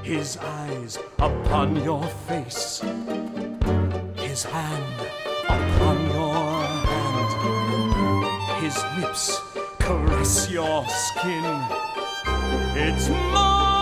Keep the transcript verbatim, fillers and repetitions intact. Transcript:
His eyes upon your face, his hand upon your hand, his lips caress your skin. It's more